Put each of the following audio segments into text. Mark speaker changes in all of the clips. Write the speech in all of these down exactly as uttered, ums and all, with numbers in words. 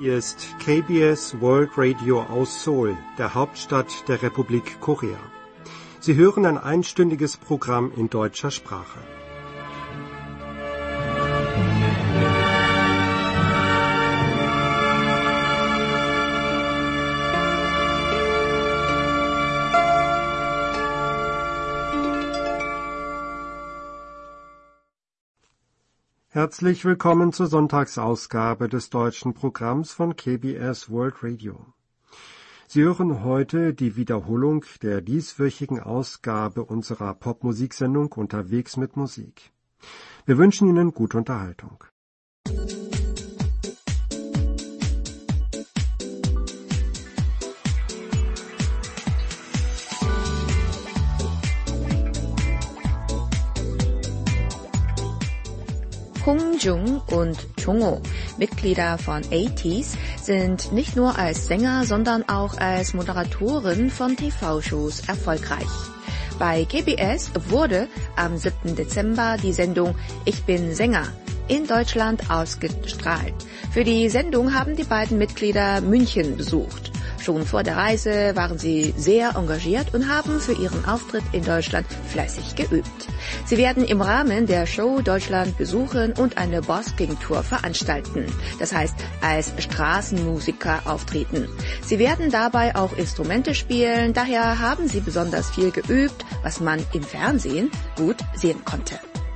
Speaker 1: Hier ist K B S World Radio aus Seoul, der Hauptstadt der Republik Korea. Sie hören ein einstündiges Programm in deutscher Sprache. Herzlich willkommen zur Sonntagsausgabe des deutschen Programms von K B S World Radio. Sie hören heute die Wiederholung der dieswöchigen Ausgabe unserer Popmusiksendung Unterwegs mit Musik. Wir wünschen Ihnen gute Unterhaltung.
Speaker 2: Hong Jung und Chong-ho, Mitglieder von ATEEZ, sind nicht nur als Sänger, sondern auch als Moderatoren von T V-Shows erfolgreich. Bei K B S wurde am siebten Dezember die Sendung Ich bin Sänger in Deutschland ausgestrahlt. Für die Sendung haben die beiden Mitglieder München besucht. Schon vor der Reise waren sie sehr engagiert und haben für ihren Auftritt in Deutschland fleißig geübt. Sie werden im Rahmen der Show Deutschland besuchen und eine Busking-Tour veranstalten. Das heißt, als Straßenmusiker auftreten. Sie werden dabei auch Instrumente spielen, daher haben sie besonders viel geübt, was man im Fernsehen gut sehen konnte.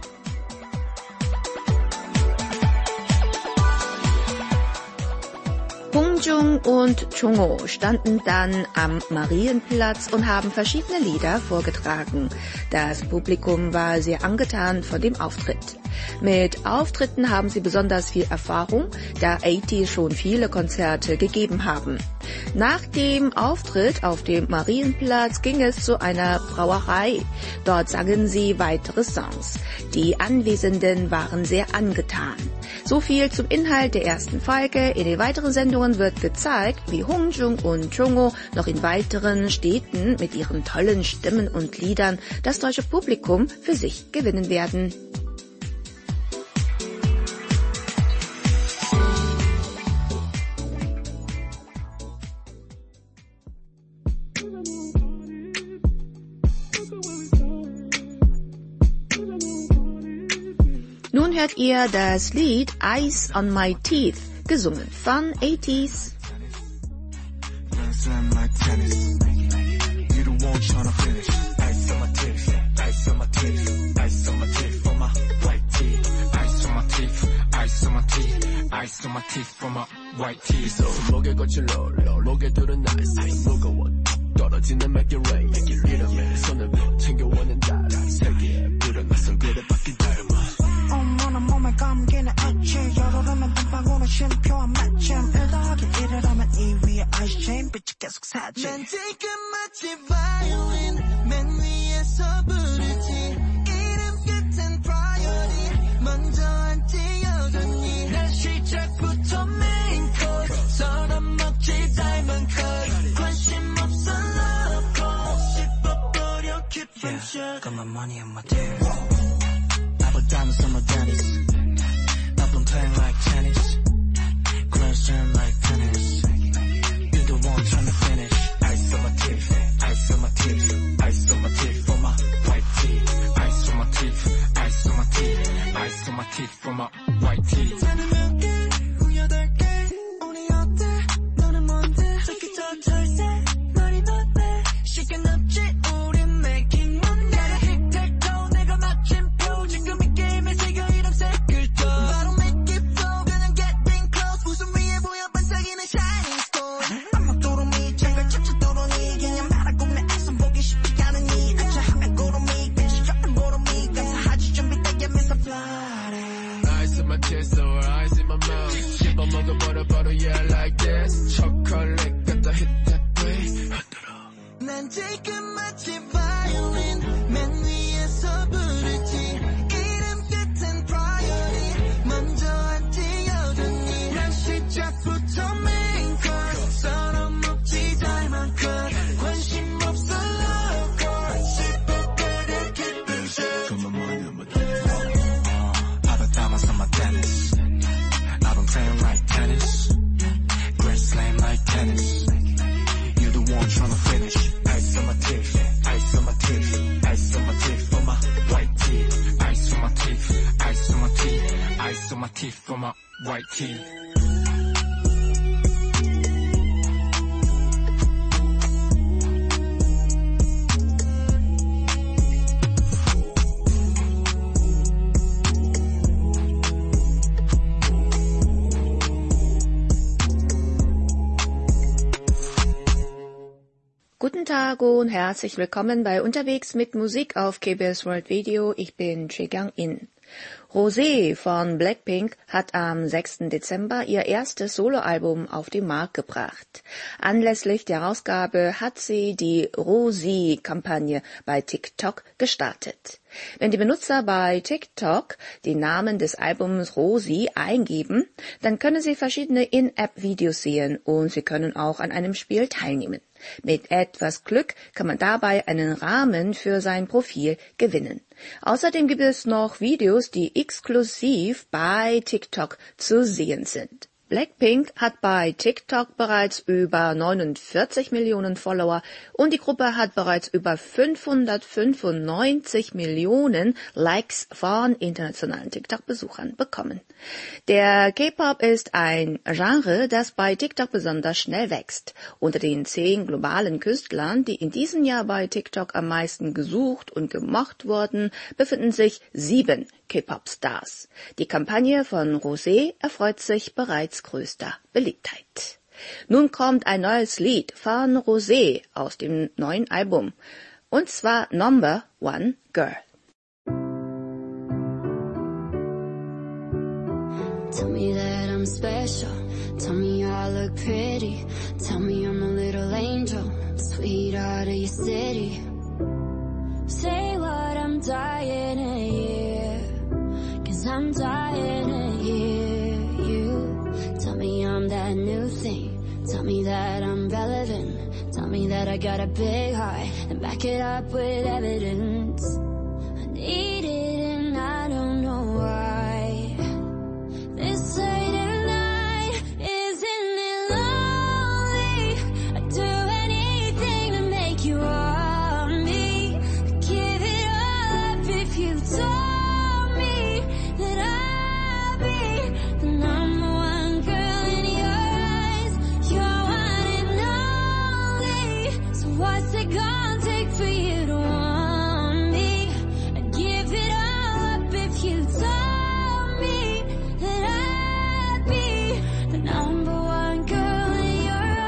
Speaker 2: Hong Jung und Chong-ho standen dann am Marienplatz und haben verschiedene Lieder vorgetragen. Das Publikum war sehr angetan von dem Auftritt. Mit Auftritten haben sie besonders viel Erfahrung, da ATEEZ schon viele Konzerte gegeben haben. Nach dem Auftritt auf dem Marienplatz ging es zu einer Brauerei. Dort sangen sie weitere Songs. Die Anwesenden waren sehr angetan. So viel zum Inhalt der ersten Folge. In den weiteren Sendungen wird gezeigt, wie Hong Jung und Chong-ho noch in weiteren Städten mit ihren tollen Stimmen und Liedern das deutsche Publikum für sich gewinnen werden. Nun hört ihr das Lied Ice on My Teeth, gesungen von ATEEZ.
Speaker 3: 감기는 액체 열어두면 땀방울은 쉼표와 맞춤 일더하긴 일을 하면 이 위에 아이스체인 빛이 계속 사지 난 지금 마치 바이올린 맨 위에서 부르지 이름 끝엔 프라이어리 먼저 앉지 여전히 난 시작부터 메인 코스 서른 먹지 닮은 컷 관심 없어 love call 씹어버려 keep them shut Got my money on my tears I put diamonds on my daddies playing like tennis, girls turn like tennis. You're the one trying to finish. Ice on my teeth, ice on my teeth, ice on my teeth for my white teeth. Ice on my teeth, ice on my teeth, ice on my teeth for my white teeth. 나는 몇 개, 여덟 개, 우리 어때? 너는 뭔데? 저기 저 철새, 머리 어때? 시간 없지, 우린 making money. 나를 틱택토, 내가 마침표. 지금 이 게임에 새겨 이름 색을 떠. 난 지금 마치 바이올린 맨 위에서 부르지 이름 끝엔 프라이어리 먼저 앉지 여전히 난 시작부터 메인 코스 서로 먹지 닮은 컷 관심 없어 love call 씹어버려 keep them shut Got my money on my teeth uh, I put diamonds on my tennis I've been playing like tennis white teeth.
Speaker 2: Guten Tag und herzlich willkommen bei Unterwegs mit Musik auf K B S World Video. Ich bin Chigang In. Rosé von Blackpink hat am sechsten Dezember ihr erstes Soloalbum auf den Markt gebracht. Anlässlich der Ausgabe hat sie die Rosie-Kampagne bei TikTok gestartet. Wenn die Benutzer bei TikTok den Namen des Albums Rosie eingeben, dann können sie verschiedene In-App-Videos sehen und sie können auch an einem Spiel teilnehmen. Mit etwas Glück kann man dabei einen Rahmen für sein Profil gewinnen. Außerdem gibt es noch Videos, die exklusiv bei TikTok zu sehen sind. Blackpink hat bei TikTok bereits über neunundvierzig Millionen Follower und die Gruppe hat bereits über fünfhundertfünfundneunzig Millionen Likes von internationalen TikTok-Besuchern bekommen. Der K-Pop ist ein Genre, das bei TikTok besonders schnell wächst. Unter den zehn globalen Künstlern, die in diesem Jahr bei TikTok am meisten gesucht und gemocht wurden, befinden sich sieben K-Pop-Stars. Die Kampagne von Rosé erfreut sich bereits größter Beliebtheit. Nun kommt ein neues Lied von Rosé aus dem neuen Album, und zwar Number One Girl.
Speaker 4: Tell me that I'm special, tell me I look pretty, tell me I'm a little angel, sweetheart of your city. Say what I'm dying to hear, 'cause I'm dying to hear you. Tell me I'm that new thing, tell me that I'm relevant, tell me that I got a big heart, and back it up with evidence. I need it and I don't know why. This late at night, isn't it lonely? I'd do anything to make you want me. I'd give it up if you told me that I'd be the number one girl in your eyes. You're one and only. So what's it gonna take for you to want me? I'd give it all up if you told me that I'd be the number one girl in your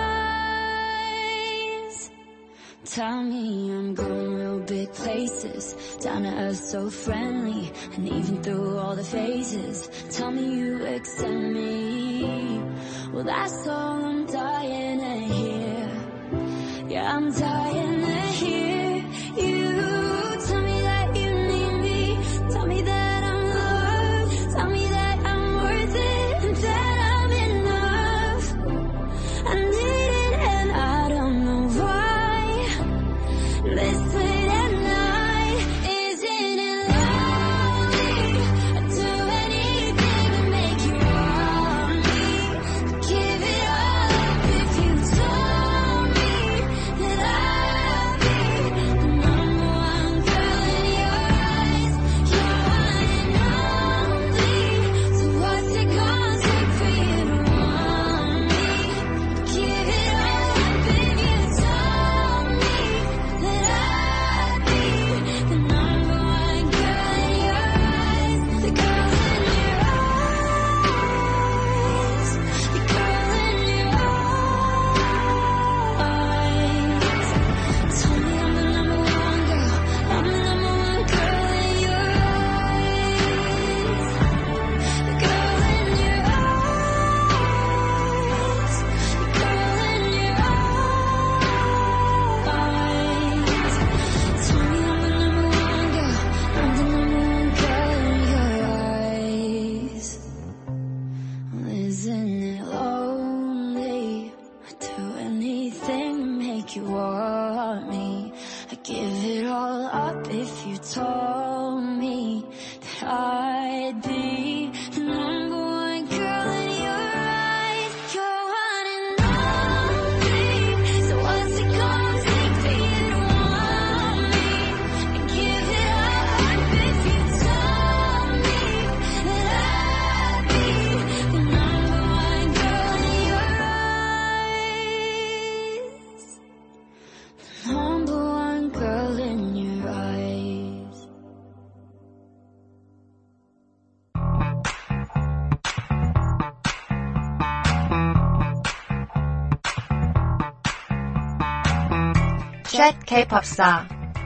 Speaker 4: eyes. Tell me I'm going real big places, down to earth so friendly, and even through all the phases, tell me you accept me. Well, that's all I'm dying to hear. Yeah, I'm dying to hear you. Tell me that you need me, tell me that I'm loved, tell me that I'm worth it, and that I'm enough. I need it and I don't know why. This late at night, isn't it lonely? I'd do anything to make you want me. Give it all up if you told me that I'd be the number one girl in your eyes. You're one and only. So what's it gonna take for you to want me? Give it all up if you told me that I'd be the number one girl in your eyes. The girl in your eyes. The girl in your eyes. Tell me I'm the number one girl. I'm the number one girl in your eyes. The girl in your eyes. The girl in your eyes. Tell me I'm the number one girl. I'm the number one girl in your eyes. Well, isn't it lonely? I'd do anything to make you want me. I'd give it all up if you told me that I'd be the number one girl in your eyes. You're one and only. So what's it gonna take for you to want me? I'd give it all up if you told me that I'd be the number
Speaker 2: Chat K-Pop Star.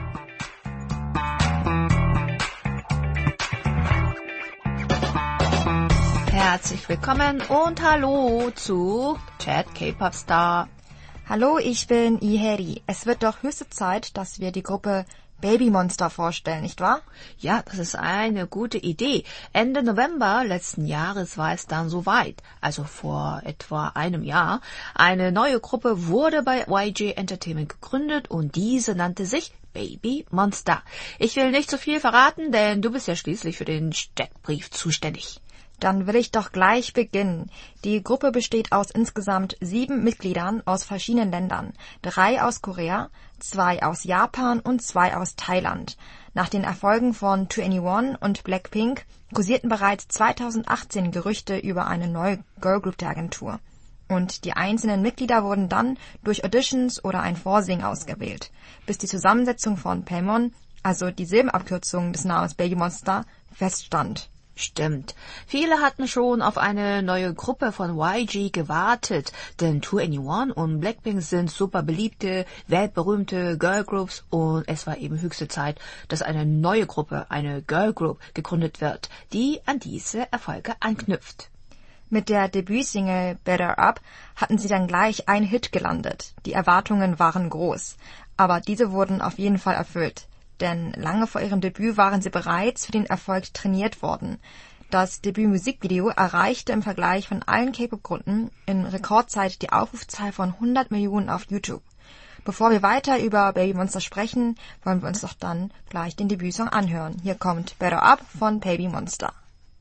Speaker 2: Herzlich willkommen und hallo zu Chat K-Pop Star.
Speaker 5: Hallo, ich bin Iheri. Es wird doch höchste Zeit, dass wir die Gruppe Baby Monster vorstellen, nicht wahr?
Speaker 2: Ja, das ist eine gute Idee. Ende November letzten Jahres war es dann soweit, also vor etwa einem Jahr. Eine neue Gruppe wurde bei Y G Entertainment gegründet und diese nannte sich Baby Monster. Ich will nicht zu viel verraten, denn du bist ja schließlich für den Steckbrief zuständig.
Speaker 5: Dann will ich doch gleich beginnen. Die Gruppe besteht aus insgesamt sieben Mitgliedern aus verschiedenen Ländern. Drei aus Korea, zwei aus Japan und zwei aus Thailand. Nach den Erfolgen von two N E one und Blackpink kursierten bereits zweitausendachtzehn Gerüchte über eine neue Girlgroup der Agentur. Und die einzelnen Mitglieder wurden dann durch Auditions oder ein Vorsingen ausgewählt, bis die Zusammensetzung von Paemon, also die Silbenabkürzung des Namens Baby Monster, feststand.
Speaker 2: Stimmt. Viele hatten schon auf eine neue Gruppe von Y G gewartet, denn two N E one und Blackpink sind super beliebte, weltberühmte Girlgroups und es war eben höchste Zeit, dass eine neue Gruppe, eine Girlgroup, gegründet wird, die an diese Erfolge anknüpft.
Speaker 5: Mit der Debütsingle Better Up hatten sie dann gleich einen Hit gelandet. Die Erwartungen waren groß, aber diese wurden auf jeden Fall erfüllt. Denn lange vor ihrem Debüt waren sie bereits für den Erfolg trainiert worden. Das Debütmusikvideo erreichte im Vergleich von allen K-Pop-Gruppen in Rekordzeit die Aufrufzahl von hundert Millionen auf YouTube. Bevor wir weiter über Baby Monster sprechen, wollen wir uns doch dann gleich den Debütsong anhören. Hier kommt Better Up von Baby Monster.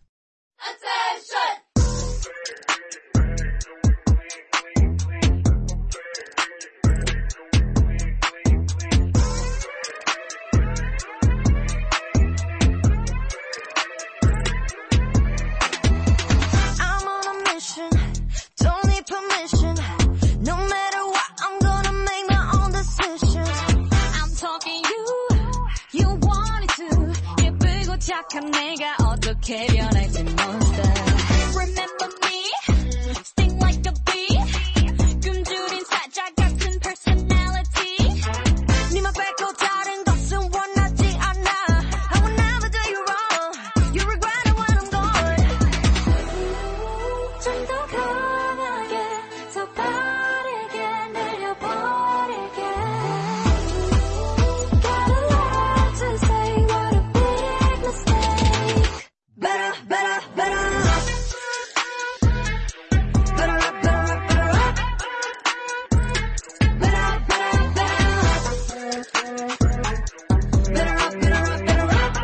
Speaker 4: 내가 어떻게 변할지 monster. Remember me? Sting like a bee. 굶주린 사자 같은 personality. 네만 뺏고 다른 것은 원하지 않아. I will never do you wrong. You regret it when I'm gone. 좀 더 강하게, 더 빠르게 늘려버릴게. Gotta learn to say what a big mistake. Better, better, better. Better up, better up, better up. Better up, better up, better up. Better up, better up, better up.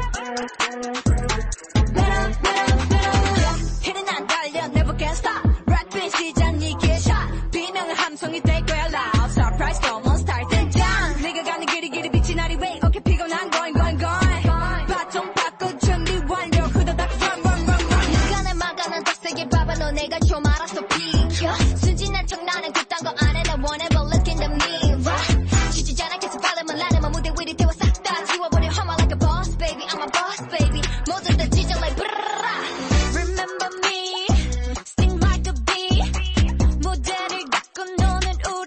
Speaker 4: Better up, better up, better up. hitting 안 달려, never can stop. 랩빈 시장 이게 샷. 비명은 함성이 될 거야 loud. Surprise, come on, start 등장. 네가 가는 길이 길이 빛이 나리 way. 어깨 피곤한 going, going, going. 바통 받고 준비 완료. 후다닥 run, run, run, run. 네가 날 막아난 덕색의 바바로 내가 좀 알아서 비켜. 순진한 척 나는 그딴 거 안 해. 나 whenever look in the mirror. 지치지 않아 계속 발음을 나는 무대 위를 태워 싹 다 지워버려. I'm like a boss baby, I'm a boss baby. 모두 다 찢어 like brrrra. Remember me, sting like a bee. 무대를 닦고 노는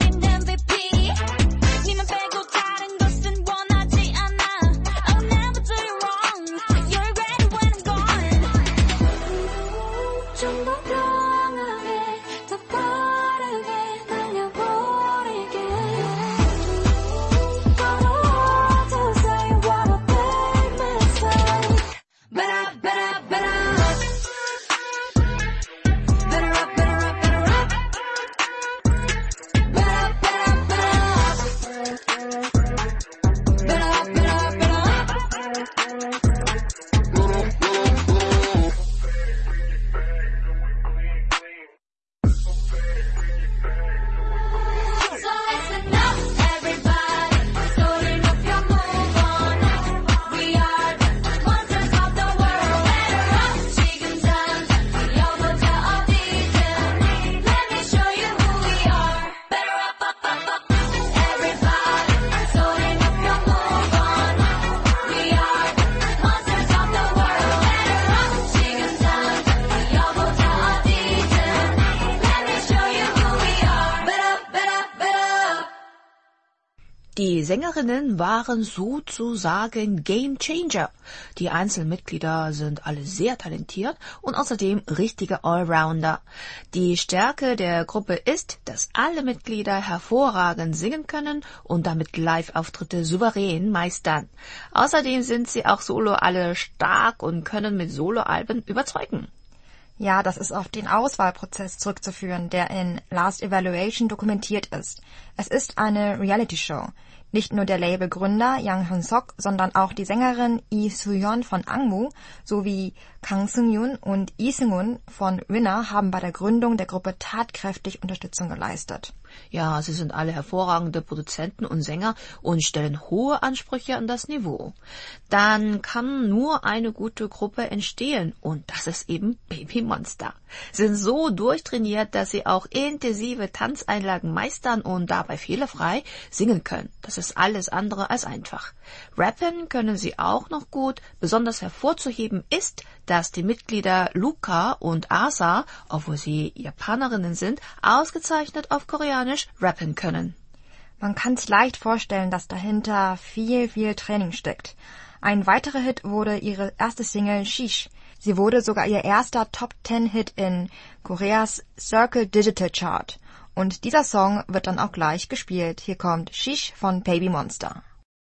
Speaker 2: Die Sängerinnen waren sozusagen Game Changer. Die Einzelmitglieder sind alle sehr talentiert und außerdem richtige Allrounder. Die Stärke der Gruppe ist, dass alle Mitglieder hervorragend singen können und damit Live-Auftritte souverän meistern. Außerdem sind sie auch solo alle stark und können mit Soloalben überzeugen.
Speaker 5: Ja, das ist auf den Auswahlprozess zurückzuführen, der in Last Evaluation dokumentiert ist. Es ist eine Reality-Show. Nicht nur der Labelgründer Yang Hyun-sok, sondern auch die Sängerin Lee Soo-yeon von Angmu sowie Kang Seung-yoon und Lee Seung-hun von Winner haben bei der Gründung der Gruppe tatkräftig Unterstützung geleistet.
Speaker 2: Ja, sie sind alle hervorragende Produzenten und Sänger und stellen hohe Ansprüche an das Niveau. Dann kann nur eine gute Gruppe entstehen und das ist eben Baby Monster. Sie sind so durchtrainiert, dass sie auch intensive Tanzeinlagen meistern und dabei fehlerfrei singen können. Das ist alles andere als einfach. Rappen können sie auch noch gut. Besonders hervorzuheben ist, dass die Mitglieder Luca und Asa, obwohl sie Japanerinnen sind, ausgezeichnet auf Koreanisch rappen können.
Speaker 5: Man kann sich leicht vorstellen, dass dahinter viel, viel Training steckt. Ein weiterer Hit wurde ihre erste Single Shish. Sie wurde sogar ihr erster Top-Ten-Hit in Koreas Circle Digital Chart. Und dieser Song wird dann auch gleich gespielt. Hier kommt Shish von Baby Monster.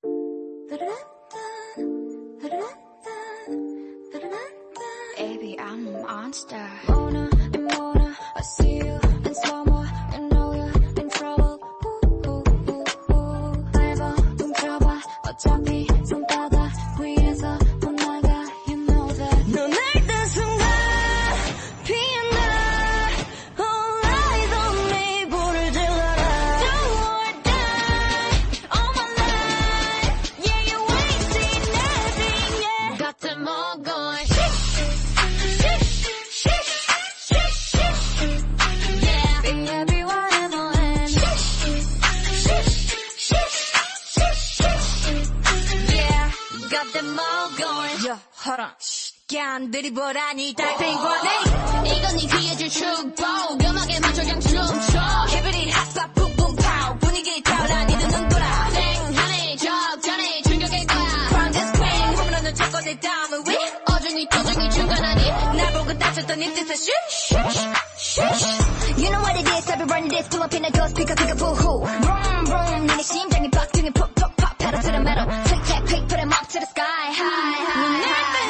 Speaker 4: Baby, I'm a monster. Mona and Mona, I see you in slow-mo. You know you're in trouble. Ooh, ooh, ooh, ooh. 밟아, 뭉쳐봐. 어차피 손바닥 위에서 못 나가. You know that. 넌 알던 순간 피어나. All eyes on me. 불을 질러라. Do or die. All my life. Yeah, you ain't seen nothing yet. Got them all going. Hold on, 야,안 들이보라니 달팽이관에 이건 네 귀에 줄 축복 음악에 맞춰 그냥 춤춰 히비리 핫바 뿡뿡 파우 분위기 타올라 니는 눈 돌아 땡하네 적잖아 충격일 거야 Crown this queen 홈런을 찾고 내 다음은 위 어중이 to중이 중간하니 날 보고 다쳤던 이 뜻은 쉬쉬 You know what it is, I've been running this pull up in a ghost pick up pick up boo-hoo Vroom vroom 니네 심장이 박등이 pop pop pop pedal to the metal Tick tack pick put 'em up to the sky high high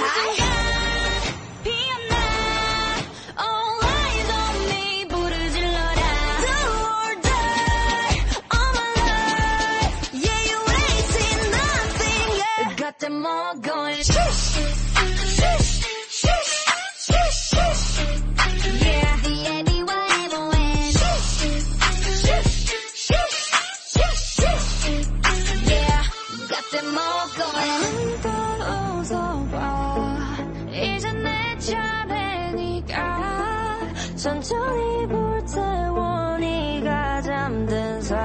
Speaker 4: them all going shush, shush, shush, shush, shush. Yeah, the everyone ever wins. Shush, shush, shush, shush, shush. Yeah, got them all going. 또 웃어봐. 이제 내 차례니까 천천히 불태워 네가 잠든 사이.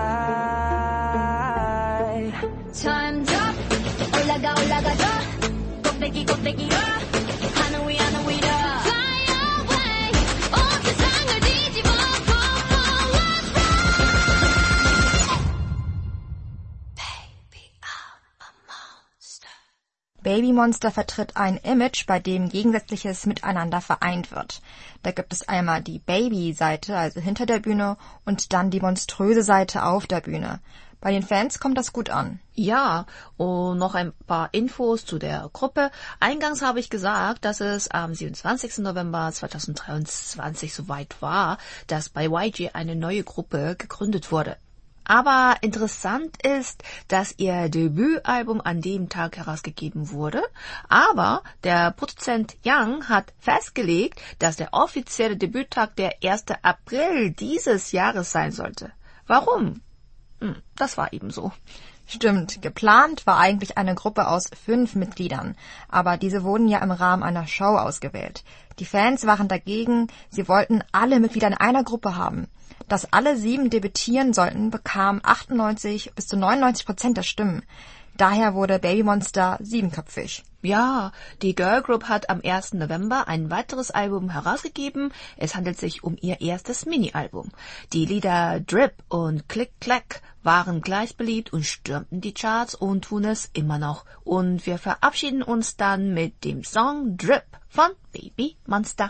Speaker 4: Time drop. 올라가 올라가자 꼭대기 꼭대기로 하늘 위 하늘 위로 Fly away 온 세상을 뒤집어 Baby, I'm a monster.
Speaker 5: Baby Monster vertritt ein Image, bei dem Gegensätzliches miteinander vereint wird. Da gibt es einmal die Baby-Seite, also hinter der Bühne, und dann die monströse Seite auf der Bühne. Bei den Fans kommt das gut an.
Speaker 2: Ja, und noch ein paar Infos zu der Gruppe. Eingangs habe ich gesagt, dass es am siebenundzwanzigsten November zweitausenddreiundzwanzig soweit war, dass bei Y G eine neue Gruppe gegründet wurde. Aber interessant ist, dass ihr Debütalbum an dem Tag herausgegeben wurde, aber der Produzent Yang hat festgelegt, dass der offizielle Debüttag der erste April dieses Jahres sein sollte. Warum? Hm, das war eben so.
Speaker 5: Stimmt, geplant war eigentlich eine Gruppe aus fünf Mitgliedern, aber diese wurden ja im Rahmen einer Show ausgewählt. Die Fans waren dagegen, sie wollten alle Mitglieder in einer Gruppe haben. Dass alle sieben debütieren sollten, bekamen achtundneunzig bis zu neunundneunzig Prozent der Stimmen. Daher wurde Baby Monster siebenköpfig.
Speaker 2: Ja, die Girl Group hat am ersten November ein weiteres Album herausgegeben. Es handelt sich um ihr erstes Mini-Album. Die Lieder Drip und Click Clack waren gleich beliebt und stürmten die Charts und tun es immer noch. Und wir verabschieden uns dann mit dem Song Drip von Baby Monster.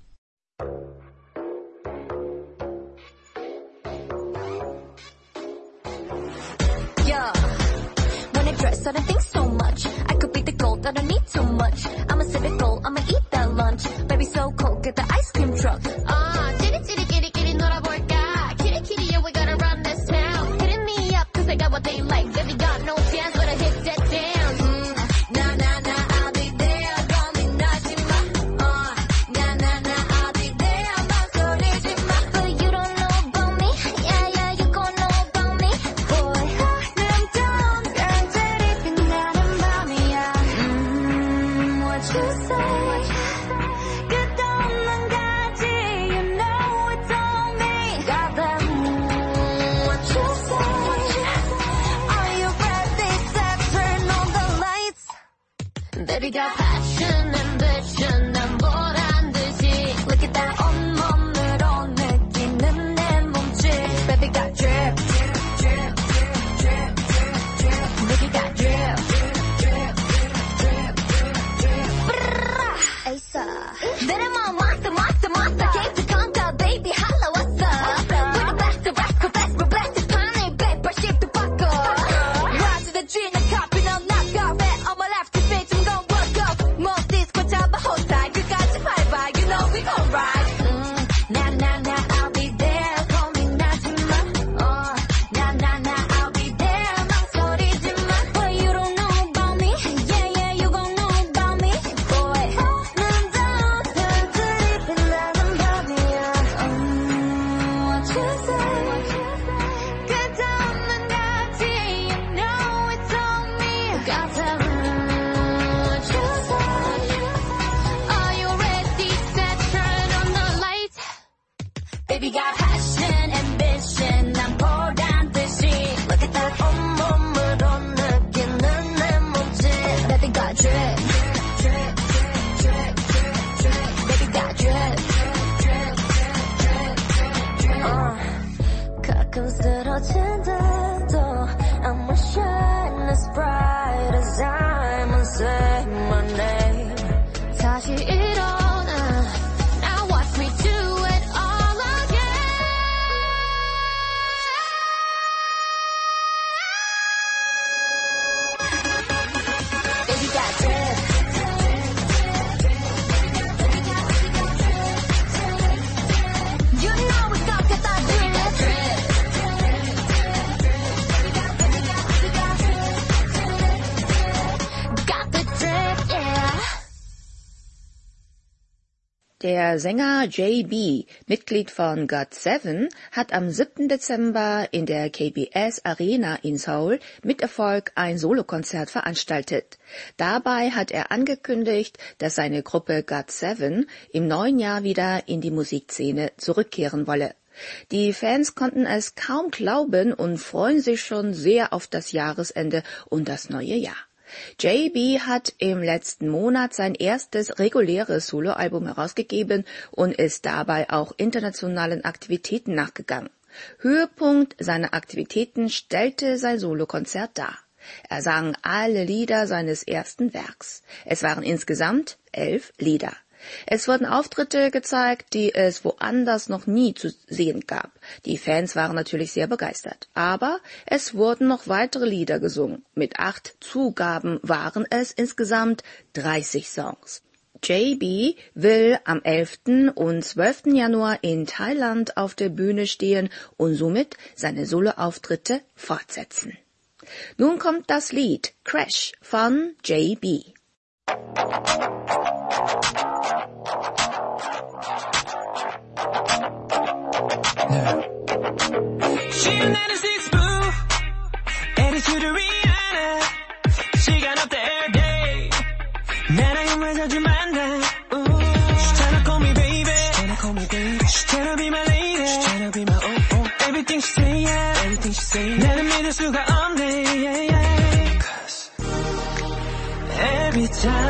Speaker 4: Yeah, when I dress, I don't think so much. I could be the gold, I don't need too much. I'ma set a goal, I'ma eat that lunch. Baby, so cold, get the ice cream truck. Ah, kitty, kitty, kitty, kitty, 놀아볼까? Kitty, kitty, yeah, we gotta run this town. Hitting me up, cause I got what they like. Baby, got no chance, but I hit that down. Mm, nah, nah, nah, I'll be there. 고민하지마. Uh, nah, nah, nah, I'll be there. 망설이지마. But you don't know about me. Yeah, yeah, you gon' know about me. Boy, 하늘 down, 별들이 빛나는 밤이야. Mm, what you say? 끝없는 가지, you know it's on me. Got that, mm, what you say? Are you ready to turn on the lights? Baby got passion, ambition, 난 보란 듯이. Look at that 온몸으로 느끼는 내 몸짓. Baby got drip, drip, drip, drip, drip, drip. Baby got drip, drip, drip, drip, drip. Asa. 내려만 monster, monster, monster. Came to conquer, baby, holla, what's up? We're back to back, go back, we're back to funny, paper, shape to buckle. Rise to the dream, a copy, no knockoff. On my left, to face, I'm gon' walk up. Most disco, 잡아, hold tight. 끝까지 밟아, you know we gon' ride. Mm, nah, nah, nah, I'll be there. 고민하지마. Uh, nah, nah, nah, I'll be there. 망설이지마. But you don't know about me. Yeah, yeah, you gon' know about me. Boy, 하늘 down, 별들이 빛나는 밤이야. Mm, what you say? 끝없는 가지, you know it's on me. Got that, mm, what you say? Are you ready to turn on the lights? Baby got passion, ambition, 난 보란 듯이. Look at that 온몸으로 느끼는 내 몸짓. Baby got drip, drip, drip, drip, drip, drip. Baby got drip, drip, drip, drip, drip. Uh, 가끔 쓰러진데도 I'ma shine as bright as I'm and say my name. 다시 일어나. Now watch me do it all again. Baby got drip. You know we got that drip. Got the drip, yeah.
Speaker 2: Der Sänger J B, Mitglied von got seven, hat am siebten Dezember in der K B S Arena in Seoul mit Erfolg ein Solokonzert veranstaltet. Dabei hat er angekündigt, dass seine Gruppe got seven im neuen Jahr wieder in die Musikszene zurückkehren wolle. Die Fans konnten es kaum glauben und freuen sich schon sehr auf das Jahresende und das neue Jahr. J B hat im letzten Monat sein erstes reguläres Soloalbum herausgegeben und ist dabei auch internationalen Aktivitäten nachgegangen. Höhepunkt seiner Aktivitäten stellte sein Solokonzert dar. Er sang alle Lieder seines ersten Werks. Es waren insgesamt elf Lieder. Es wurden Auftritte gezeigt, die es woanders noch nie zu sehen gab. Die Fans waren natürlich sehr begeistert. Aber es wurden noch weitere Lieder gesungen. Mit acht Zugaben waren es insgesamt dreißig Songs. J B will am elften und zwölften Januar in Thailand auf der Bühne stehen und somit seine Soloauftritte fortsetzen. Nun kommt das Lied Crash von J B.
Speaker 3: Every time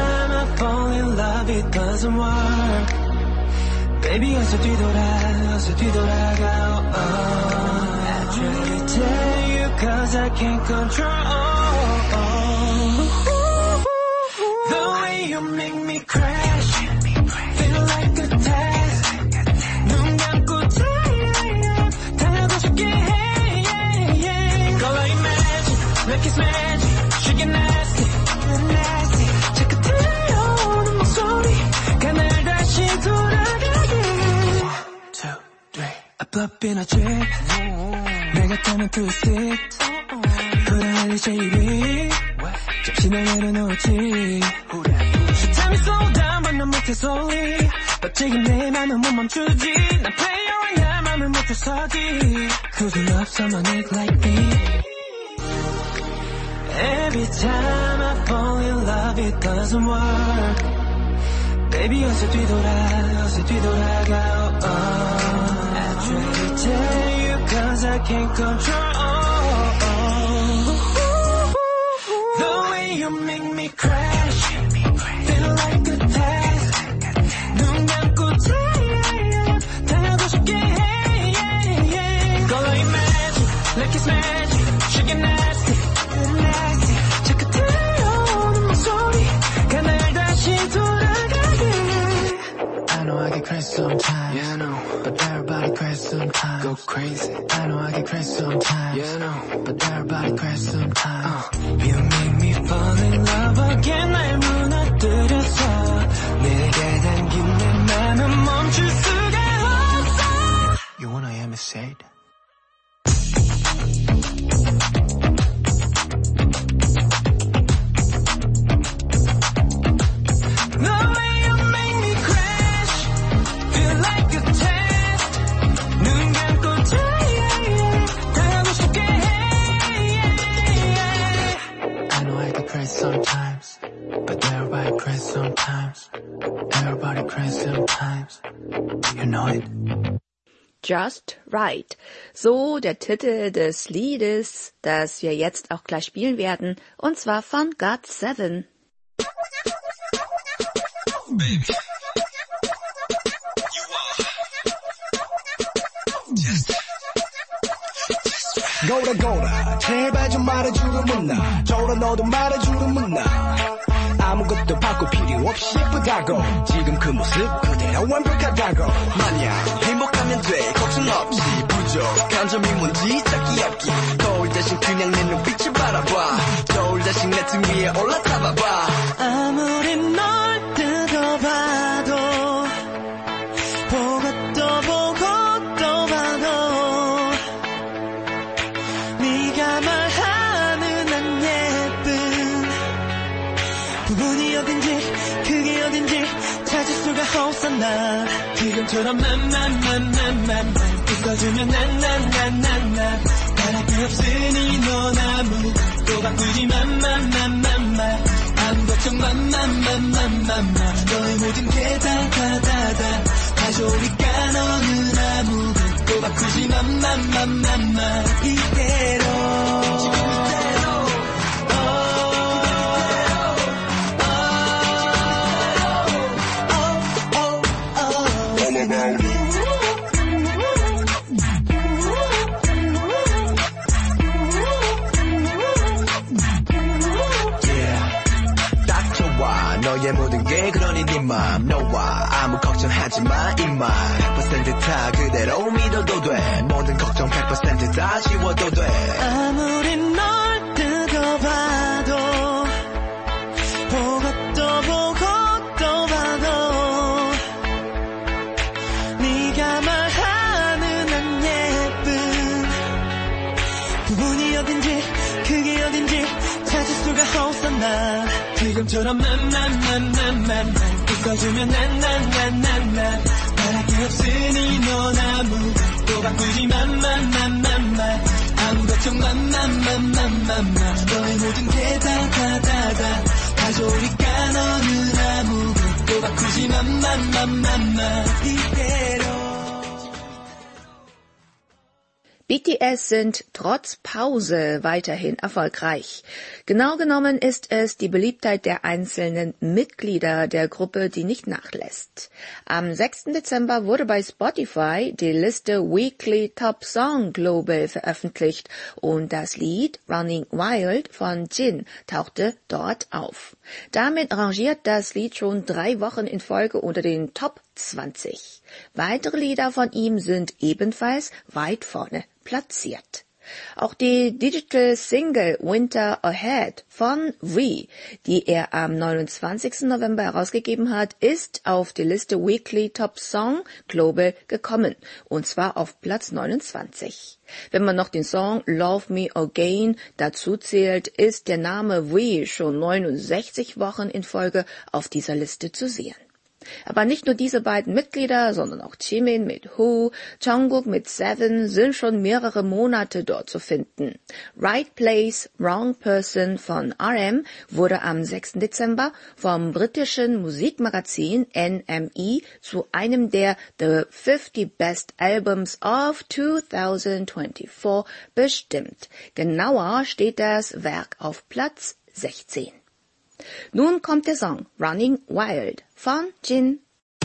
Speaker 3: it doesn't work Baby 어서 뒤돌아 어서 뒤돌아가 oh. I try to tell you cause I can't control The way you make me crash Feel like a test 눈 감고 다 하고 싶게 해 yeah, yeah. Go like magic Make it magic Shake it nasty nasty 자꾸 들려오는 목소리 그날 다시 돌아가게 One, two, three Up up in a jet 내가 타는 two-seat 불안할 제일이 잠시나 내려놓지 Time is slow down but 난 못해 slowly But 지금 내 맘은 못 멈추지 난 player 아니야 맘을 못 펴서지 Cause you love someone like me Every time I fall in love it doesn't work Baby 어서 뒤돌아 어서 뒤돌아가 oh. I try to tell you cause I can't control The way you make me crash Feel like a test 눈 감고 다 하고 싶게 해 yeah, yeah. Go like magic like it's magic Shake it nasty nasty 자꾸 들려오는 목소리 그날 다시 돌아가게 I know I get crazy sometimes Yeah, I know But everybody crazy sometimes Go crazy I know I get crazy sometimes Yeah, I know But everybody crazy sometimes uh. You make me fall in love again 날 무너뜨려서 내게 담긴 내 맘은 멈출 수가 없어 You wanna hear me say it? Sometimes, but everybody cries sometimes. Everybody cries sometimes. You know it.
Speaker 2: Just Right. So der Titel des Liedes, das wir jetzt auch gleich spielen werden, und zwar von God Seven. Baby. You are just
Speaker 6: 거울아 거울아 제발 좀 말해주면 나 저라 너도 말해주면 나 아무것도 바꿀 필요 없이 예쁘다고 지금 그 모습 그대로 완벽하다고 만약 행복하면 돼 걱정 없이 부족한 점이 뭔지 찾기 없기 거울 대신 그냥 내 눈빛을 바라봐 거울 대신 내 등 위에 올라타봐봐
Speaker 3: 아무리 널 뜯어봐도 보고 또 보고 또 봐도 네가 말하는 안 예쁜 부분이 어딘지 그게 어딘지 찾을 수가 없어 난 지금처럼 만만만만만 웃어주면 난난난난난 바랄 게 없으니 넌 아무것도 바꾸지 만만만만만 아무것도 만만만만만만 너의 모든 게 다 다 다 다 다 좋으니까 너는 아무것도 바꾸지 만만만만만 이대로 지금 이대로
Speaker 6: 너의 모든 게 그러니 네 맘 너와 아무 걱정하지 마 이만 백 퍼센트 다 그대로 믿어도 돼 모든 걱정 백 퍼센트 다 지워도 돼
Speaker 3: 아무리 널 뜯어봐도 보고 또 보고 또 봐도 네가 말하는 안 예쁜 부분이 어딘지 그게 어딘지 찾을 수가 없어 난 지금처럼 만만만만만 웃어주면 난난난난난 바랄 게 없으니 넌 아무것도 바꾸지 만만만만만 아무것도 만만만만만만 너의 모든 게 다 다 다 다 다 좋으니까 너는 아무것도 바꾸지 만만만만만 이대로
Speaker 2: B T S sind trotz Pause weiterhin erfolgreich. Genau genommen ist es die Beliebtheit der einzelnen Mitglieder der Gruppe, die nicht nachlässt. Am sechsten Dezember wurde bei Spotify die Liste Weekly Top Song Global veröffentlicht und das Lied Running Wild von Jin tauchte dort auf. Damit rangiert das Lied schon drei Wochen in Folge unter den Top zwanzig. Weitere Lieder von ihm sind ebenfalls weit vorne platziert. Auch die Digital Single Winter Ahead von V, die er am neunundzwanzigsten November herausgegeben hat, ist auf die Liste Weekly Top Song Global gekommen, und zwar auf Platz neunundzwanzig. Wenn man noch den Song Love Me Again dazu zählt, ist der Name V schon neunundsechzig Wochen in Folge auf dieser Liste zu sehen. Aber nicht nur diese beiden Mitglieder, sondern auch Jimin mit Who, Jungkook mit Seven sind schon mehrere Monate dort zu finden. Right Place, Wrong Person von R M wurde am sechsten Dezember vom britischen Musikmagazin N M E zu einem der The fifty Best Albums of twenty twenty-four bestimmt. Genauer steht das Werk auf Platz sechzehn. Nun kommt der Song Running Wild von Jin.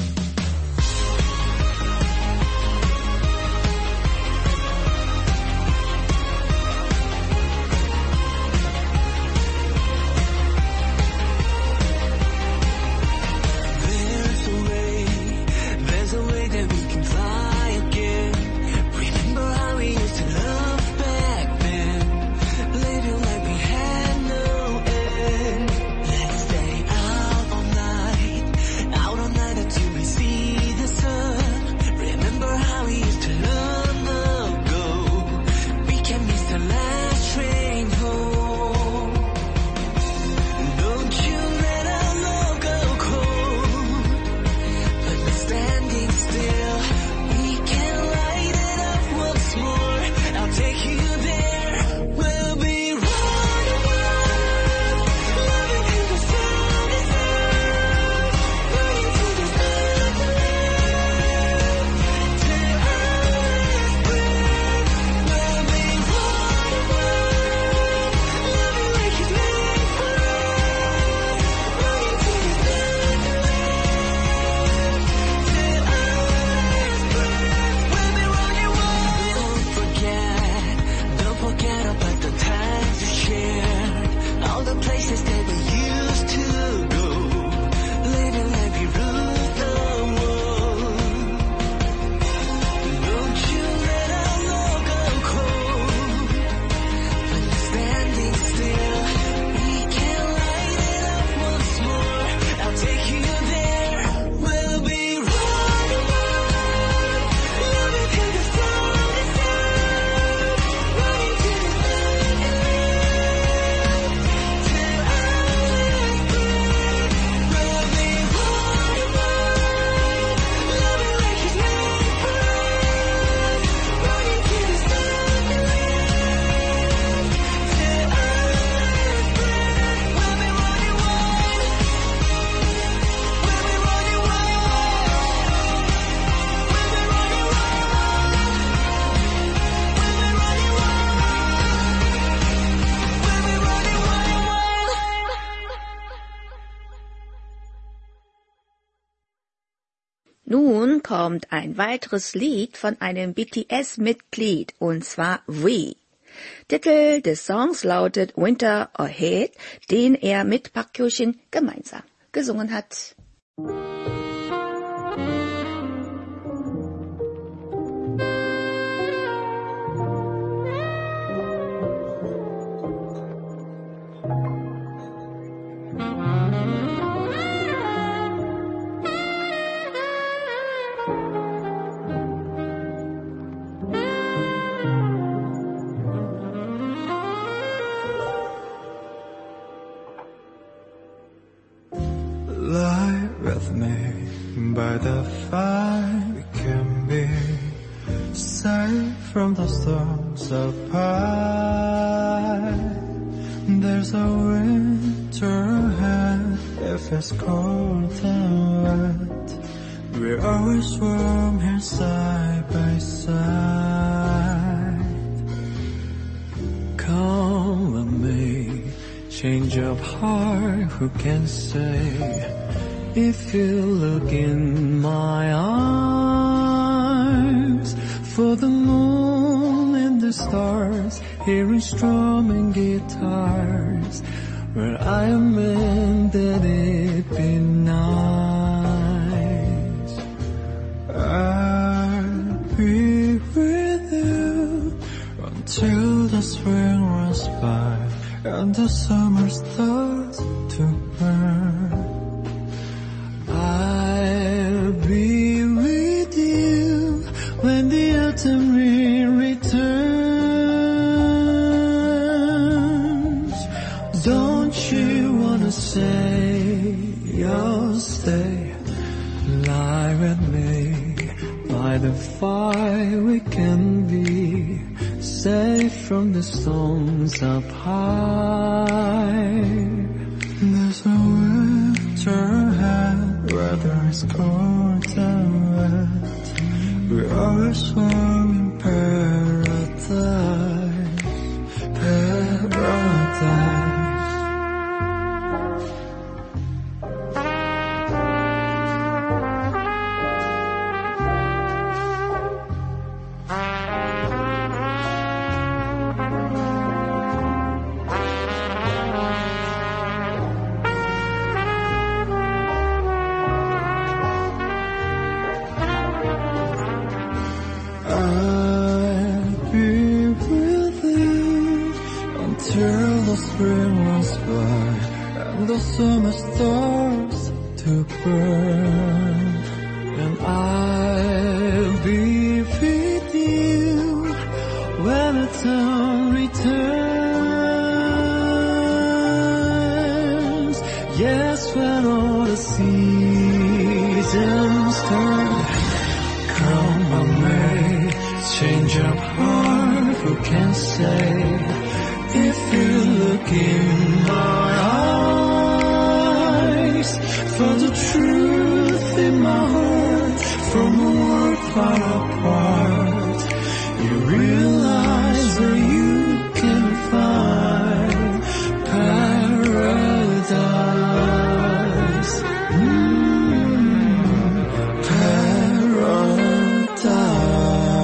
Speaker 2: Nun kommt ein weiteres Lied von einem B T S-Mitglied, und zwar V. Titel des Songs lautet Winter Ahead, den er mit Park Hyo-shin gemeinsam gesungen hat.
Speaker 7: Lie with me by the fire, we can be safe from the storms apart. There's a winter ahead, if it's cold and wet, we're always warm here side by side. change of heart, who can say? If you look in my eyes, for the moon and the stars, hearing strumming guitars, where I am meant that it be nice. I'll be with you until the spring runs by and the summer starts to burn. I'll be with you when the autumn rain returns. Don't you wanna say you'll stay? Lie with me by the fire, we can be safe from the storms up high. There's a winter ahead, weather is cold and wet. We are swim in paradise, paradise. Spring runs by and the summer starts to burn, and I'll be with you when the time returns. Yes, when all the seasons turn, come on May, change of heart, who can say? If you look in my eyes, for the truth in my heart, from a world far apart, you realize that you can find paradise. Mm, paradise.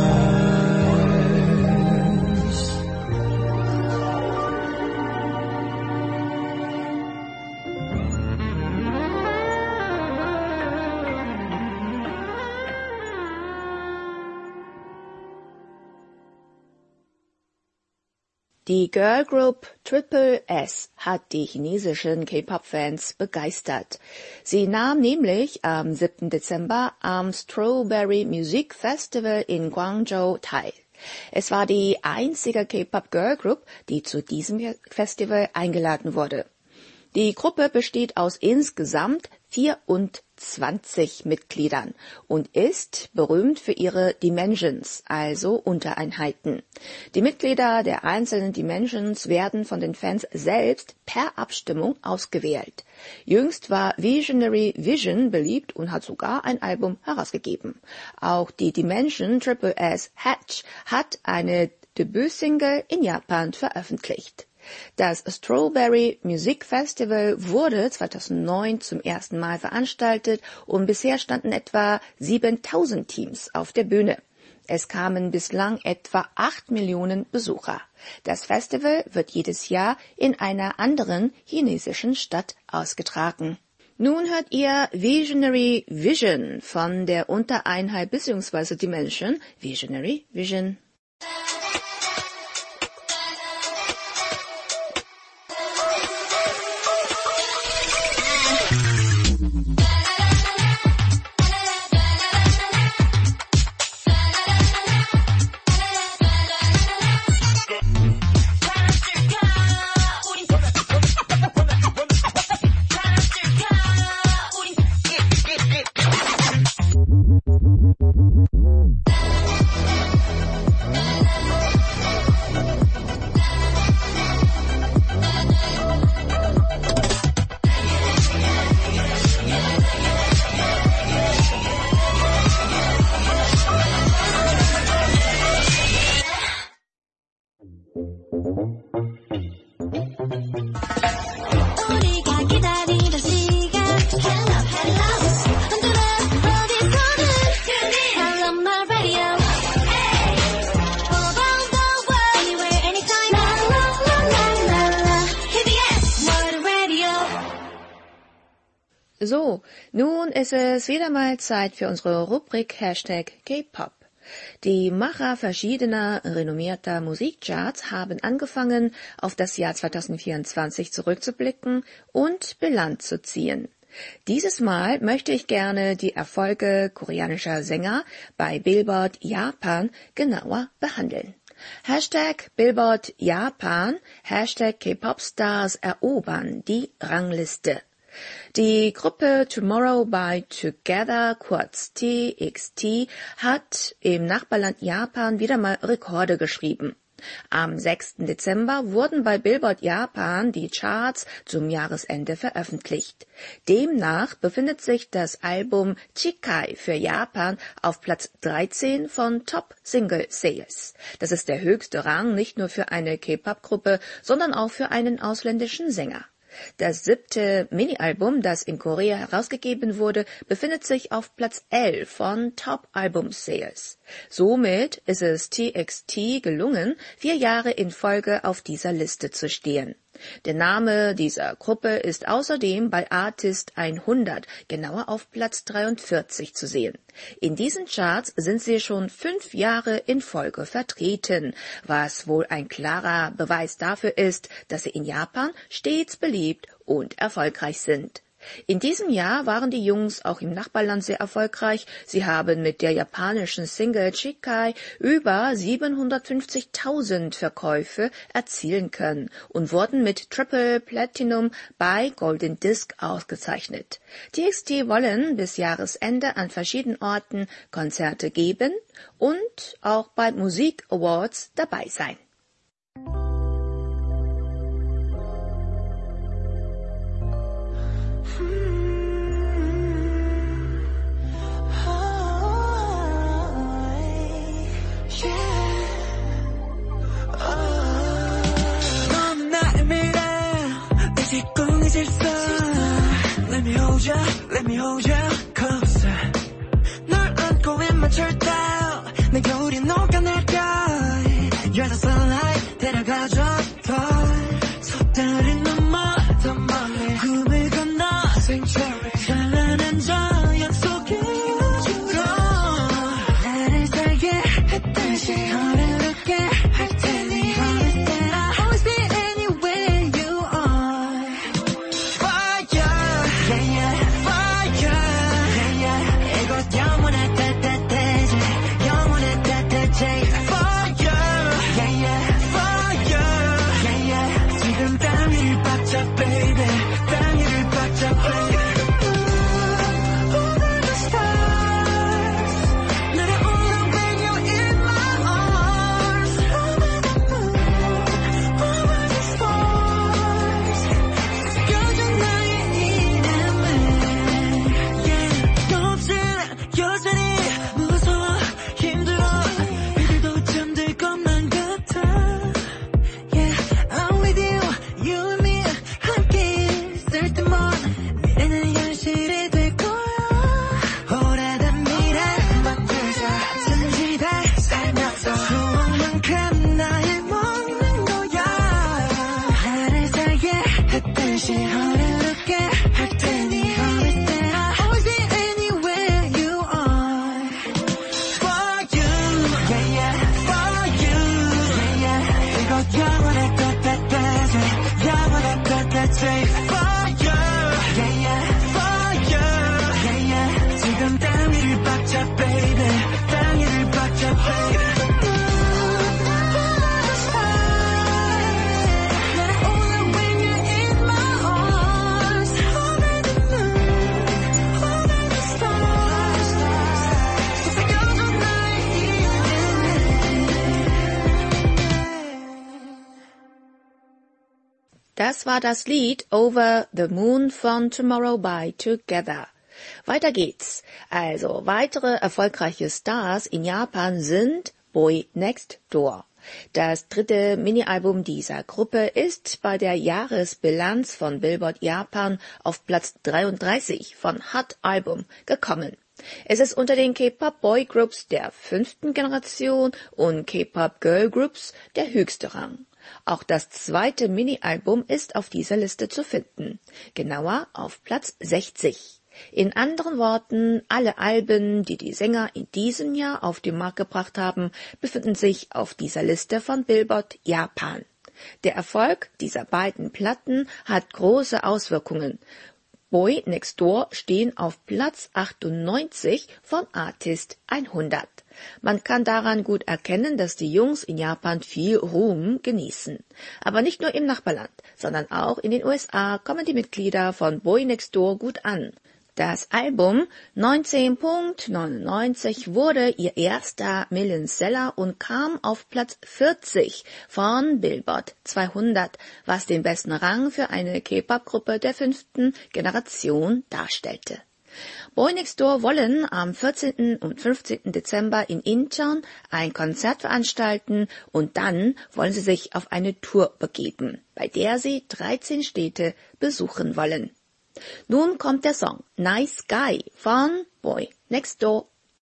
Speaker 2: Die Girl Group Triple S hat die chinesischen K-Pop-Fans begeistert. Sie nahm nämlich am siebten Dezember am Strawberry Music Festival in Guangzhou teil. Es war die einzige K-Pop Girl Group, die zu diesem Festival eingeladen wurde. Die Gruppe besteht aus insgesamt vierundzwanzig Mitgliedern und ist berühmt für ihre Dimensions, also Untereinheiten. Die Mitglieder der einzelnen Dimensions werden von den Fans selbst per Abstimmung ausgewählt. Jüngst war Visionary Vision beliebt und hat sogar ein Album herausgegeben. Auch die Dimension Triple S Hatch hat eine Debütsingle in Japan veröffentlicht. Das Strawberry Music Festival wurde zweitausendneun zum ersten Mal veranstaltet und bisher standen etwa siebentausend Teams auf der Bühne. Es kamen bislang etwa acht Millionen Besucher. Das Festival wird jedes Jahr in einer anderen chinesischen Stadt ausgetragen. Nun hört ihr Visionary Vision von der Untereinheit bzw. Dimension Visionary Vision. So, nun ist es wieder mal Zeit für unsere Rubrik Hashtag K-Pop. Die Macher verschiedener renommierter Musikcharts haben angefangen, auf das Jahr zweitausendvierundzwanzig zurückzublicken und Bilanz zu ziehen. Dieses Mal möchte ich gerne die Erfolge koreanischer Sänger bei Billboard Japan genauer behandeln. Hashtag Billboard Japan, Hashtag K-Pop-Stars erobern die Rangliste. Die Gruppe Tomorrow by Together, kurz T X T, hat im Nachbarland Japan wieder mal Rekorde geschrieben. Am sechsten Dezember wurden bei Billboard Japan die Charts zum Jahresende veröffentlicht. Demnach befindet sich das Album Chikai für Japan auf Platz dreizehn von Top Single Sales. Das ist der höchste Rang nicht nur für eine K-Pop-Gruppe, sondern auch für einen ausländischen Sänger. Das siebte Mini-Album, das in Korea herausgegeben wurde, befindet sich auf Platz elf von Top Album Sales. Somit ist es T X T gelungen, vier Jahre in Folge auf dieser Liste zu stehen. Der Name dieser Gruppe ist außerdem bei Artist hundert, genauer auf Platz dreiundvierzig zu sehen. In diesen Charts sind sie schon fünf Jahre in Folge vertreten, was wohl ein klarer Beweis dafür ist, dass sie in Japan stets beliebt und erfolgreich sind. In diesem Jahr waren die Jungs auch im Nachbarland sehr erfolgreich. Sie haben mit der japanischen Single Chikai über siebenhundertfünfzigtausend Verkäufe erzielen können und wurden mit Triple Platinum bei Golden Disc ausgezeichnet. T X T wollen bis Jahresende an verschiedenen Orten Konzerte geben und auch bei Musik Awards dabei sein.
Speaker 3: Let me hold ya, let me hold ya closer. 널 안고 있면 절대 내 겨울이 녹아낼까. You're the sunlight 데려가줘 더 속다른 눈물 더 멀리 꿈을 건너 Sanctuary 찬란한 저 약속해주고 나를 살게 했듯이 너를 웃게 할 테니 Promise that I'll always be anywhere you are. Fire, yeah, yeah, fire, yeah, yeah. 이곳 영원할 때때때지 영원할 때때지 Fire, yeah, yeah, fire, yeah, yeah. 지금 땅 위를 박자, baby. 땅 위를 박자, baby. Over the stars, 날아올라 when you're in my arms. Over the moon, over the stars. 여전 나의 이름을, yeah. 없진 여전히 무서워 힘들어 이들도 잠들 것만 같아. Yeah, I'm with you, you and me 함께 있을 때만 미래는 현실이 될 거야. 오래된 미래 만들자 진실이 돼 살면서 추억만큼 날 먹는 거야. 나를 살게 했듯이 너를 웃게 할 테니 Promise that I'll always be anywhere you are. For you, yeah, yeah, for you, yeah, yeah. 이곳 영원할 때때때지 영원할 때때지 For you, yeah, yeah, for you, yeah, yeah. 지금 땅 위를 박자, baby. 땅 위를 박자, baby. 날아올라 when you're in my arms. Over the moon, over the stars. 속삭여줘 나의 이름을.
Speaker 2: Das war das Lied Over the Moon von Tomorrow by Together. Weiter geht's. Also, weitere erfolgreiche Stars in Japan sind Boy Next Door. Das dritte Mini-Album dieser Gruppe ist bei der Jahresbilanz von Billboard Japan auf Platz dreiunddreißig von Hot Album gekommen. Es ist unter den K-Pop-Boy-Groups der fünften Generation und K-Pop-Girl-Groups der höchste Rang. Auch das zweite Mini-Album ist auf dieser Liste zu finden, genauer auf Platz sechzig. In anderen Worten, alle Alben, die die Sänger in diesem Jahr auf den Markt gebracht haben, befinden sich auf dieser Liste von Billboard Japan. Der Erfolg dieser beiden Platten hat große Auswirkungen. Boy Next Door stehen auf Platz achtundneunzig von Artist hundert. Man kann daran gut erkennen, dass die Jungs in Japan viel Ruhm genießen. Aber nicht nur im Nachbarland, sondern auch in den U S A kommen die Mitglieder von Boy Next Door gut an. Das Album neunzehn neunundneunzig wurde ihr erster Millionseller und kam auf Platz vierzig von Billboard zweihundert, was den besten Rang für eine K-Pop-Gruppe der fünften Generation darstellte. Boy Next Door wollen am vierzehnten und fünfzehnten Dezember in Incheon ein Konzert veranstalten und dann wollen sie sich auf eine Tour begeben, bei der sie dreizehn Städte besuchen wollen. Nun kommt der Song Nice Guy von Boy Next Door.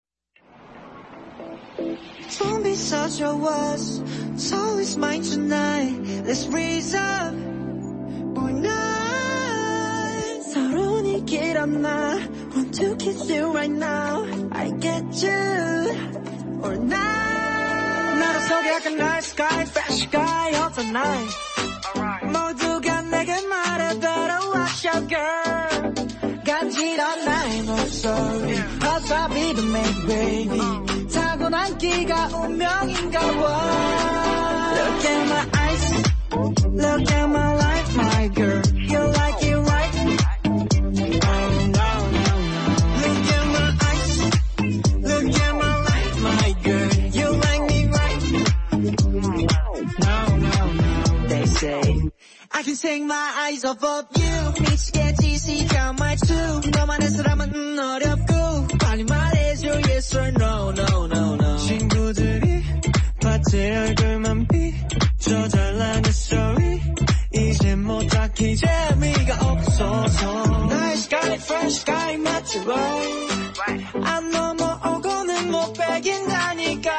Speaker 3: Don't be such a wuss, it's always mine tonight. Let's raise up, boy nice. 서로니 길었나, want to kiss you right now. I get you, or not. 나로 소개할까 nice guy, fresh guy all tonight. 모두가 내게 말해 better watch out girl. 간지러운 나의 목소리, cause I'll be the man baby. 타고난 끼가 운명인가 봐. Look at my eyes, look at my life, my girl. You like it right? Oh no, no, no. Look at my eyes, look at my life, my girl. You like me right? No, no, no. They say I can take my eyes off of you. 미치게 지식한 말투. 너만의 사람은 음, 어렵고 빨리 말해줘 yes or no, no, no, no. 친구들이 밭에 얼굴만 비춰 잘난 내 story. 이제 뭐 딱히 재미가 없어서 Nice guy, fresh guy 맞지 right? 안 넘어오고는 못 빼긴다니까.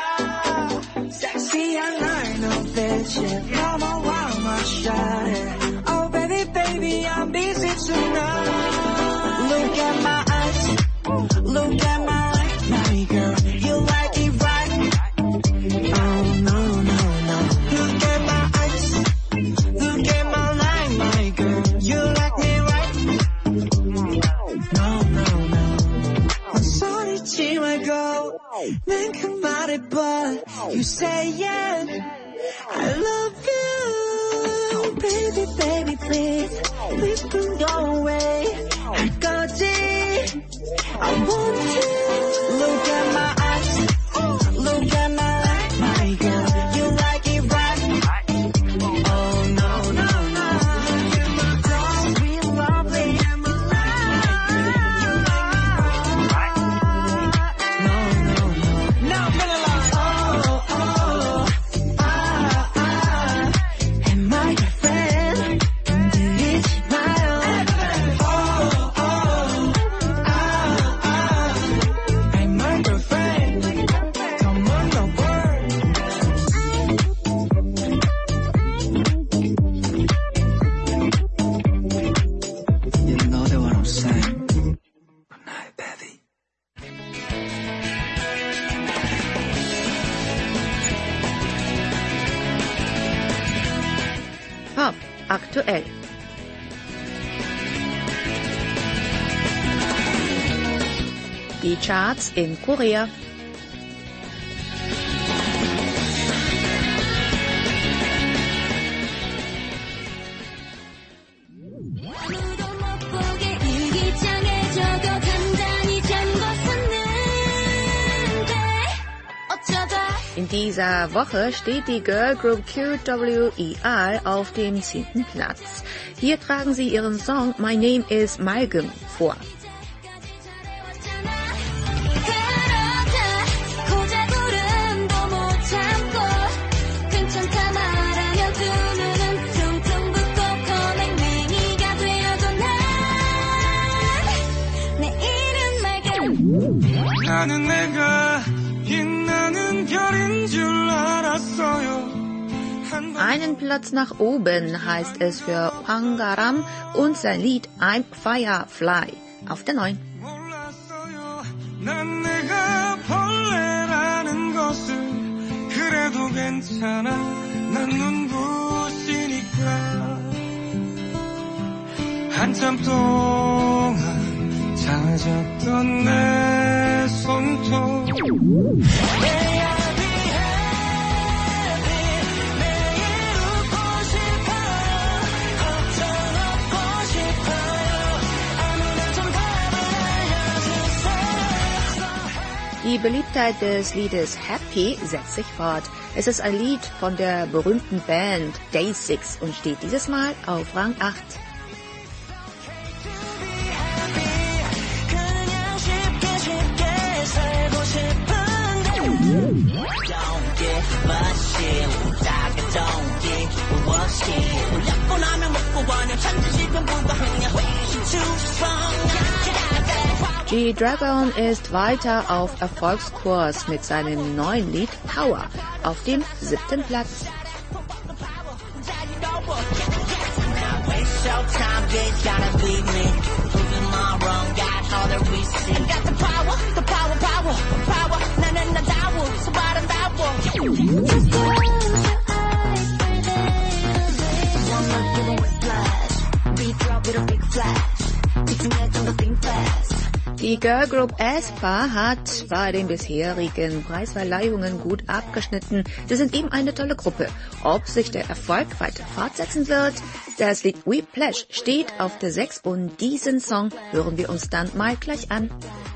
Speaker 3: 섹시한 날 너 대체 넘어와 my shawty. Oh baby baby I'm busy tonight. Look at my eyes, look at my life, my girl. You like it right? Oh no no no. Look at my eyes, look at my life, my girl. You like me right? No no no. 소리치 말고 난 그 말해봐. You say yes, I love you. Baby baby please, please don't go away. 할 거지? I want you. Look at my eyes, look at my life, my girl. You like it right? Oh no no no. Don't be lovely in my life. No no no. Now I'm feeling like oh oh ah ah. Am I your friend? 건드리지 마요. Oh oh ah ah. Am I your friend? Come on the word. You know that what I'm saying. Good night, baby.
Speaker 2: Pop aktuell. Die Charts in Korea.
Speaker 4: 아무도 못 보게 일기장에 적어 간단히 잠궜었는데 어쩌다
Speaker 2: In dieser Woche steht die Girl Group Q W E R auf dem zehnten Platz. Hier tragen sie ihren Song My Name is Malcolm vor.
Speaker 7: 나는 내가 빛나는 별인 줄 알았어요.
Speaker 2: Einen Platz nach oben heißt es für Hwang Garam und sein Lied I'm Firefly auf der neun.
Speaker 3: 난 내가 벌레라는 것을 그래도 괜찮아 난 눈부시니까 한참 동안 잦았던 내 손톱
Speaker 2: Die Beliebtheit des Liedes Happy setzt sich fort. Es ist ein Lied von der berühmten Band Day six und steht dieses Mal auf Rang acht. G-Dragon ist weiter auf Erfolgskurs mit seinem neuen Lied Power auf dem siebten Platz. Die Girl Group aespa hat bei den bisherigen Preisverleihungen gut abgeschnitten. Sie sind eben eine tolle Gruppe. Ob sich der Erfolg weiter fortsetzen wird? Das Lied Whiplash steht auf der sechs und diesen Song hören wir uns dann mal gleich an.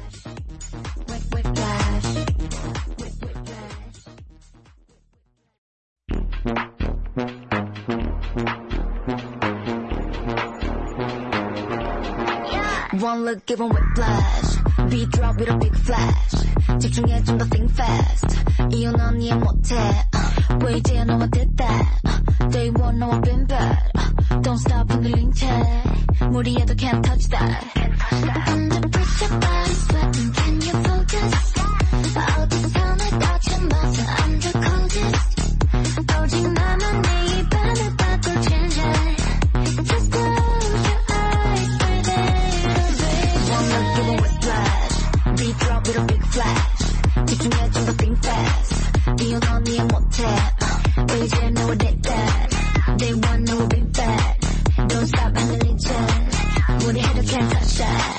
Speaker 4: One look, give 'em whiplash. Beat drop with a big flash. 집중해 좀 더 think fast. 이유 넌 이해 못해. uh, 보이지 너와 did that. uh, Day one 너와 been bad. uh, Don't stop 흔들린 채. 무리해도 can't touch that. Under pressure, body sweating. Can you focus? 어디서 날 꽂혀봐서 I'm the coldest. 오직 나만 내 입안을 바꿀 change. Just close your eyes, breathe in. One look, give 'em whiplash. Beat drop with a big flash. 집중해 좀 더 think fast. 이유 넌 이해 못해. uh, 이제 너와 did that. Day one 너와 been bad. Don't stop 흔들린 채. 무리해도 can't touch that.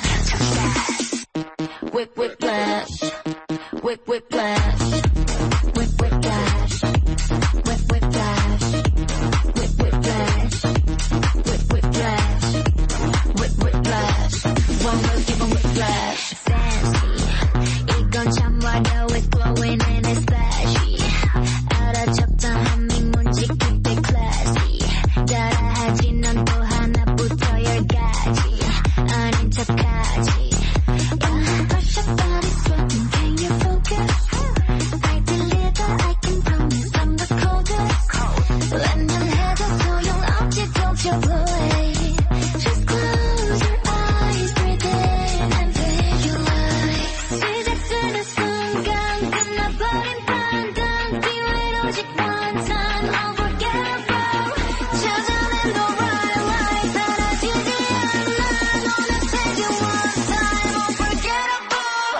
Speaker 4: Whip whiplash. Whip whiplash. Whip whiplash. Whip whiplash. Whip whiplash. Whip whiplash. Whip whiplash. One look, give 'em whiplash. Fancy. 이건 참 화려해, glowing and it's flashy. 알아 적당한 문지 keep it classy. 따라하지 넌 또 하나부터 열까지. 아닌 척하지. Yeah, push your body sweating, can you focus? I deliver, I can promise I'm the coldest. 웬만해도 소용없지, don't you blow it. Just close your eyes, breathe in and visualize. 시작되는 순간 끝나버린 판단. 기회는 오직 one time, unforgettable. 찾아낸 the right light, 사라지지 않아. 너는 take it one time, unforgettable.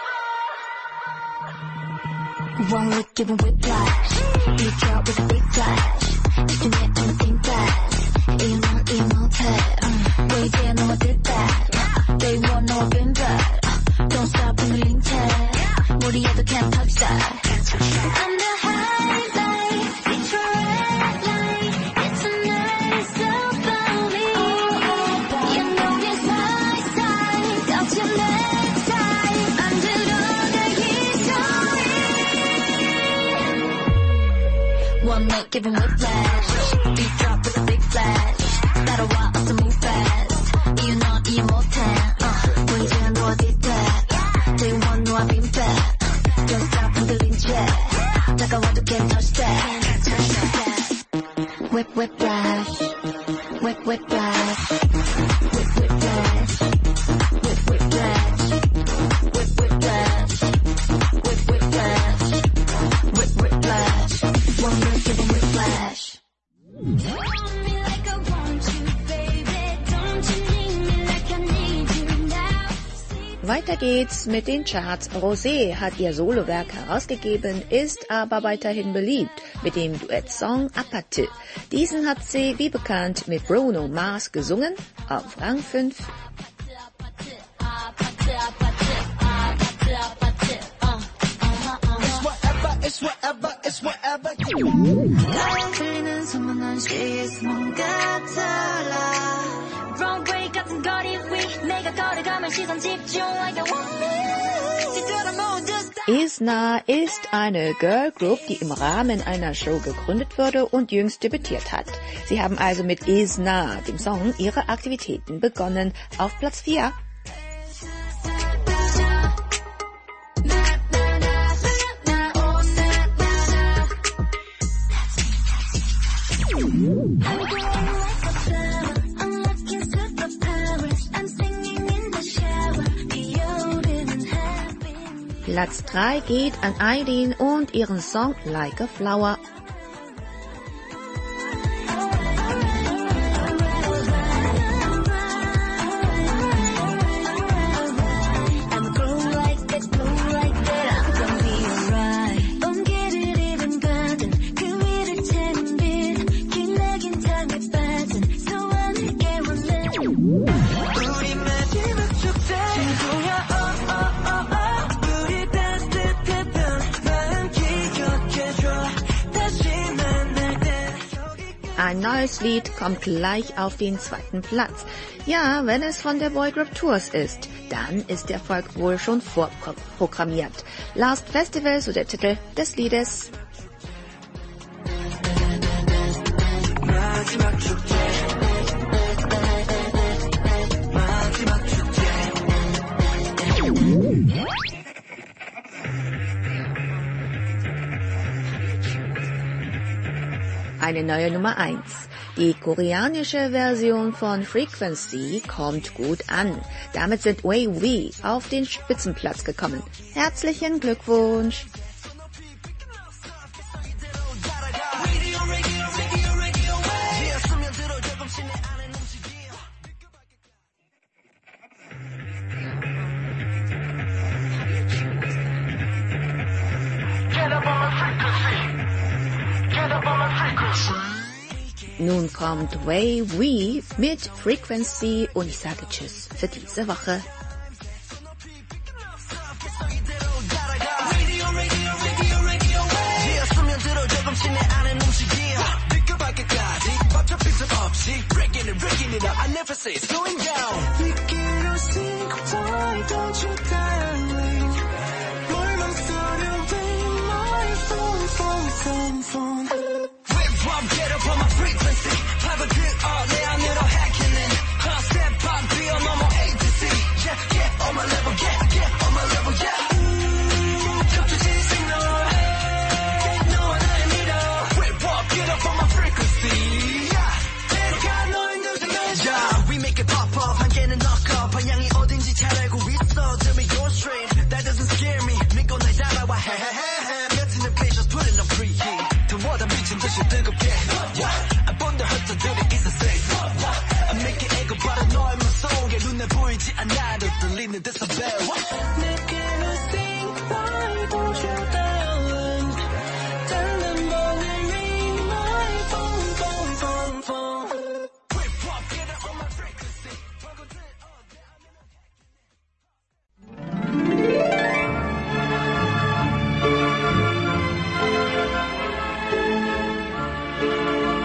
Speaker 4: One look, give 'em whiplash. Beat drop with a big flash. 집중해 좀 think fast. 이유 넌 이해 못해. uh, 보이지 너와 did that. Day one 너와 been bad. uh, Don't stop 흔들린 채. 무리해도 can't touch that. I'm the highlight. It's your red light. It's a nice about me. You know it's my side. Got your next time. 만들어낼 history. One look, give 'em whiplash. Beat drop with a big flash. 따라와, 어서 move fast. 이유 넌 이해 못해. uh, 보이지 너와 did that. Day one 너와 been bad. uh, Don't stop 흔들린 채. 다가와도 can't touch that. Whip whiplash. Whip whiplash. Whip whiplash. Whip whiplash. Whip whiplash. Whip whiplash. Whip whiplash. One look, give 'em whiplash.
Speaker 2: Weiter geht's mit den Charts. Rosé hat ihr Solowerk herausgegeben, ist aber weiterhin beliebt mit dem Duettsong Apathy. Diesen hat sie, wie bekannt, mit Bruno Mars gesungen, auf Rang fünf.
Speaker 3: It's whatever, it's whatever. 들리는 소문난 시에서 뭔가 달라. Wrong way 같은 거리 위 내가 걸어가면 시선 집중 like I want me. 뒤돌아보는
Speaker 2: Isna ist eine Girlgroup, die im Rahmen einer Show gegründet wurde und jüngst debütiert hat. Sie haben also mit Isna, dem Song, ihre Aktivitäten begonnen. Auf Platz vier. Platz drei geht an Eileen und ihren Song Like a Flower. Ein neues Lied kommt gleich auf den zweiten Platz. Ja, wenn es von der Boygroup Tours ist, dann ist der Erfolg wohl schon vorprogrammiert. Last Festival, so der Titel des Liedes. Eine neue Nummer eins. Die koreanische Version von Frequency kommt gut an. Damit sind Way We auf den Spitzenplatz gekommen. Herzlichen Glückwunsch! Nun kommt Way We mit Frequency und ich sage Tschüss für diese Woche.
Speaker 3: Get up on my frequency. 파고 들어 내 안으로 hacking. 컨셉 팝 비어 넘어 A to C. Yeah, get on my level, get, get on my level, yeah. 겹쳐진 signal. 너 하나의 믿어. Whip up, get up on my frequency. Yeah, 내려가 너의 늦은 날. Yeah, we make it pop up. 한 개는 knock up. 방향이 어딘지 잘 알고 있어. Tell me go straight. That doesn't scare me. 믿고 날 따라와. Hey, hey, hey, hey. 같은 patience, putting up free heat. 더워다 미친 듯이 뜨겁게. Yeah, I 본드 흩어들이